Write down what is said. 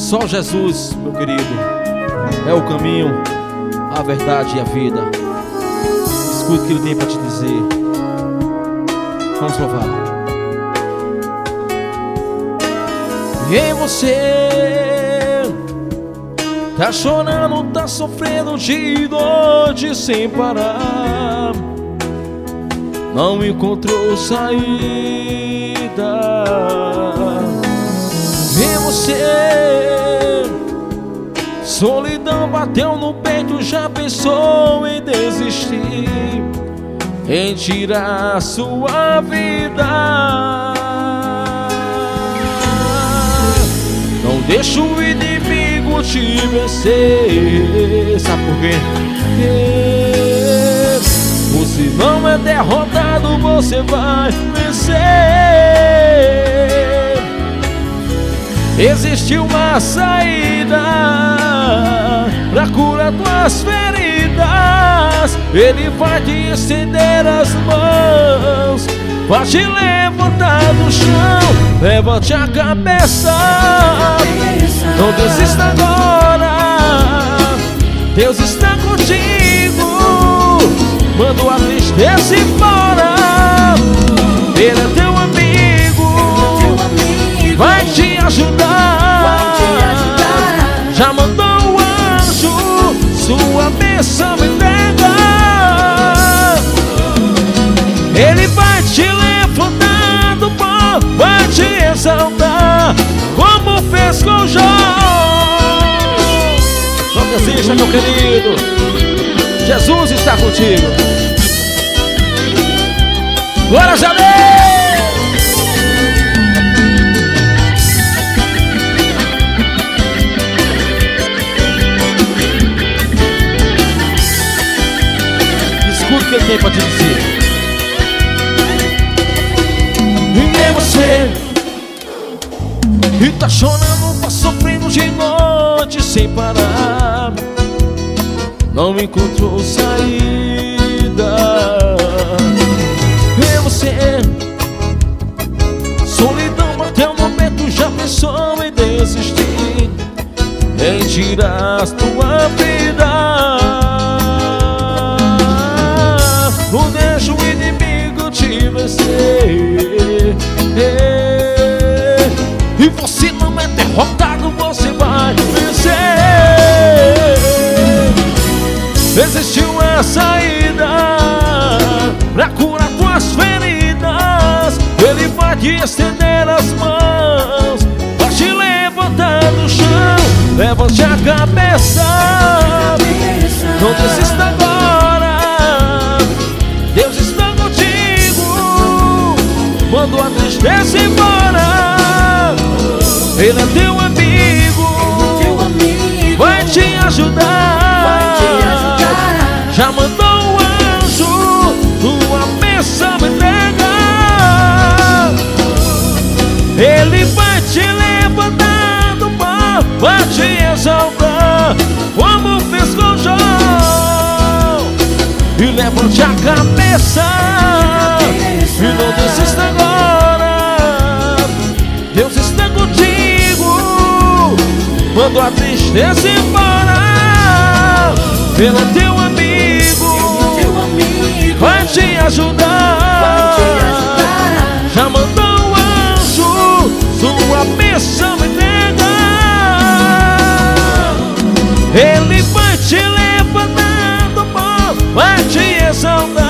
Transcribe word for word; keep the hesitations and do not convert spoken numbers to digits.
Só Jesus, meu querido, é o caminho, a verdade e a vida. Escute o que Ele tem para te dizer. Vamos louvar. E você tá chorando, tá sofrendo de noite sem parar, não encontrou saída. E você, solidão bateu no peito, já pensou em desistir, em tirar sua vida. Não deixa o inimigo te vencer. Sabe por quê? Você não é derrotado, você vai vencer. Existe uma saída pra curar tuas feridas. Ele vai te estender as mãos, vai te levantar do chão. Levante a cabeça, não desista agora. Deus está contigo, manda a tristeza embora. Ele é teu amigo, vai te ajudar. Já mandou o anjo, sua bênção entrega. Ele vai te levantar do pó, vai te exaltar, como fez com Jó. Não desista, meu querido, Jesus está contigo. Glória a Deus! Escuta o que Ele tem para te dizer. E é você que tá chorando, tá sofrendo de noite sem parar, não encontrou saída. E você, solidão bateu no peito, já pensou em desistir, em tirar a tua vida. Não deixa o inimigo te vencer. E você não é derrotado, você vai vencer. Existe uma saída pra curar tuas feridas. Ele vai te estender as mãos, vai te levantar do chão. Levante a cabeça, não desista agora. Deus está contigo, manda a tristeza embora. Ele é teu amigo, vai te ajudar. Já mandou o anjo, tua bênção entrega. Ele vai te levantar do pó, vai te exaltar, como fez com Jó. E levante a cabeça, e não desista agora. Deus está contigo, manda a tristeza embora. Ele é teu amigo, vai te ajudar. Já mandou o anjo, sua bênção entrega. Ele vai te levantar do pó, vai te exaltar.